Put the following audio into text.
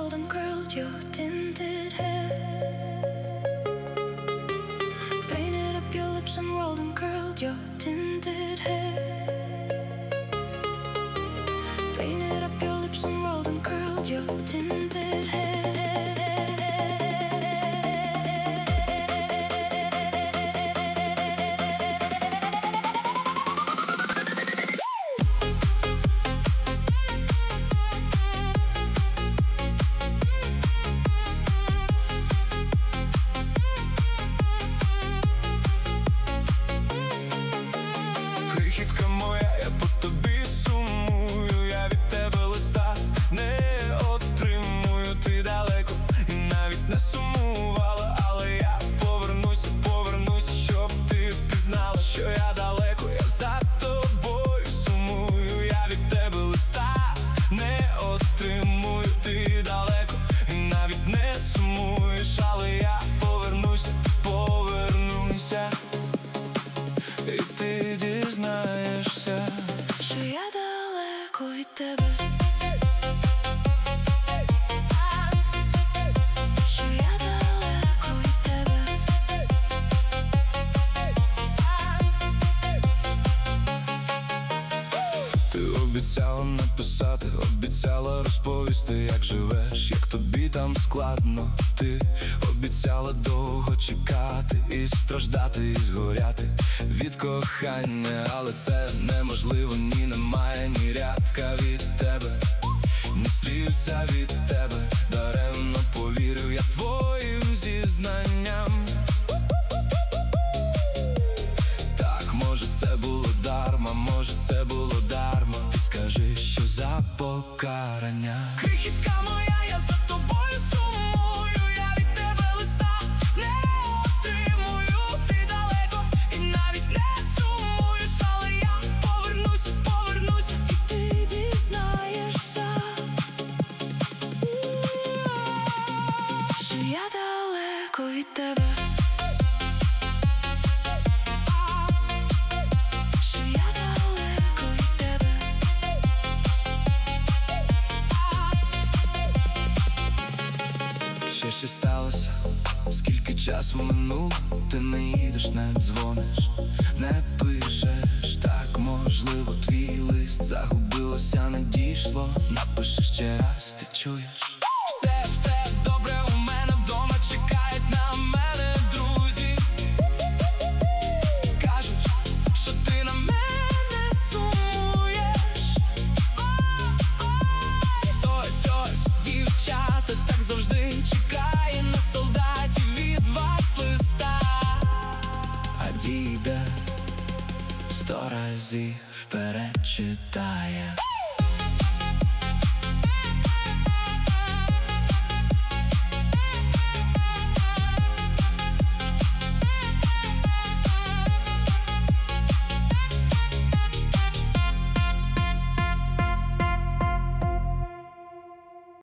rolled and curled your tinted hair. Painted up your lips and rolled and curled your tinted hair. Painted up your lips and rolled and curled your tinted hair. І ти дізнаєшся, що я далеко від тебе. Що я далеко від тебе. ти обіцяла написати, обіцяла розповісти, як живеш, як тобі там складно. Ти обіцяла довго чекати і страждати, і згоряти від кохання, але це неможливо, ні немає ні рядка від тебе, ні слівця від тебе. Даремно повірив я твоїм зізнанням. Так, може це було дарма, може це було дарма. Ти скажи, що за покарання. Крихітка моя, я за тобою сумую. Я від тебе листа не отримую. Ти далеко і навіть не сумуєш, але я повернусь, повернусь, І ти дізнаєшся, що я далеко від тебе. Що я далеко від тебе. Що сталося? Скільки часу минуло? Ти не їдеш, не дзвониш, не пишеш. Так, можливо, твій лист загубилося, не дійшло. Напиши ще раз, ти чуєш? все добре у мене вдома, чекають на мене друзі. Кажуть, що ти на мене сумуєш. Ось, дівчата, так завжди чекає на солдатів від вас листа. А діда 100 разів вперед читає.